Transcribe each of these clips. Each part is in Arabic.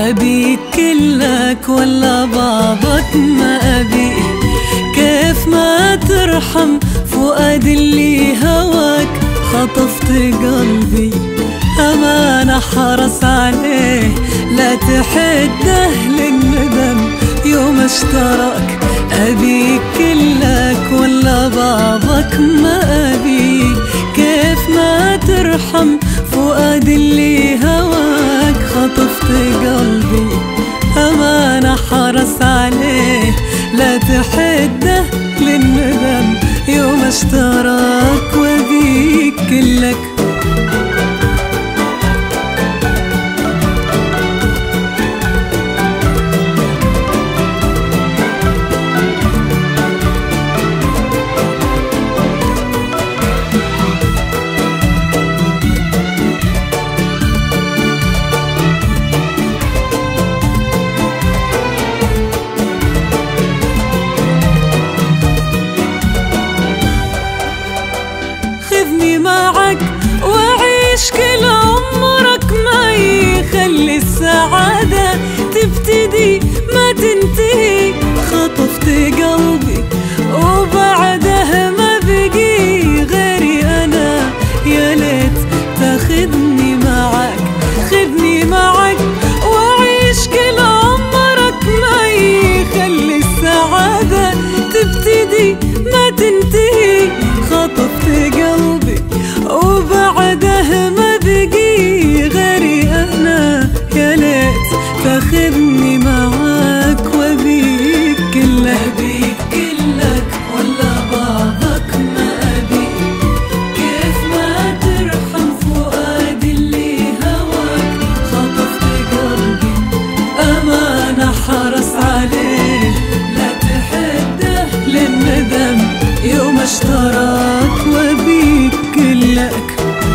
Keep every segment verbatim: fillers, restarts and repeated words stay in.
أبيك كلك ولا بعضك ما أبيه. كيف ما ترحم فؤاد اللي هواك، خطفت قلبي أمانة حرص عليه، لا تحده للندم يوم اشتراك. أبيك كلك ولا بعضك ما أبيه. كيف ما ترحم فؤاد اللي هواك، خطفت قلبي أمانة حرص عليه، لا تحده للندم يوم اشتراك. وأبيك كلك خذني معك وعيش كل عمرك معي، خلي السعادة تبتدي ما تنتهي. خطفت قلبي وبعده ما بقي غيري أنا، يا ليت تاخذني معك. خذني معك وعيش كل عمرك معي، خلي السعادة تبتدي ما تنتهي. خطفت قلبي وبعده ما بقي غيري أنا، يا ليت تاخذني معاك. وأبيك كلك أبيك كلك ولا بعضك ما أبيك. كيف ما ترحم فؤاد اللي هواك، خطفت قلبي أمانة حرص عليه، لا تحده للندم يوم اشتراك. وأبيك كلك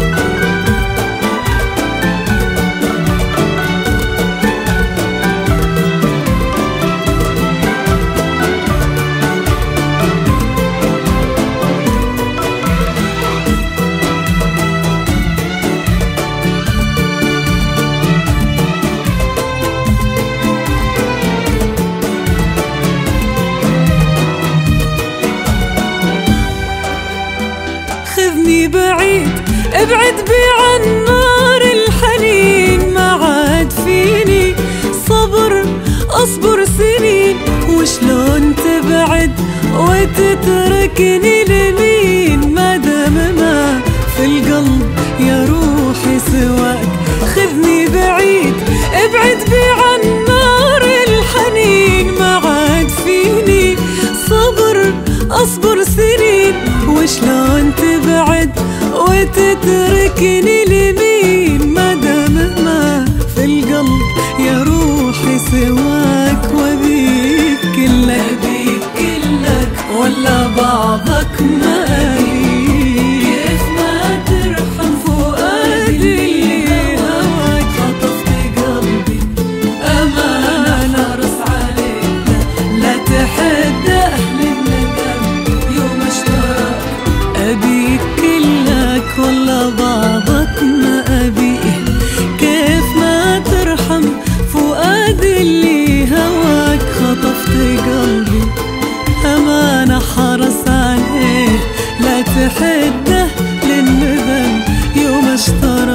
خذني بعيد ابعد بي عن نار الحنين، ما عاد فيني صبر اصبر سنين. وشلون تبعد وتتركني لمين، ما دام ما في القلب يا روحي سواك. خذني بعيد ابعد بي عن نار الحنين، ما عاد فيني صبر اصبر سنين. وشلون تبعد وتتركني لمين، ما دام ما في القلب يا روحي سواك. وأبيك كلك أبيك كلك ولا بعضك ما أبيك. كيف ما ترحم فؤادي هواك، خطفت قلبي أمانة حرص عليك، لا تحده للندم يوم اشتراك. أبيك كلك ولا بعضك ما أبيه. كيف ما ترحم فؤاد اللي هواك، خطفت قلبي أمانة حرص عليه، لا تحده للندم يوم اشتراك.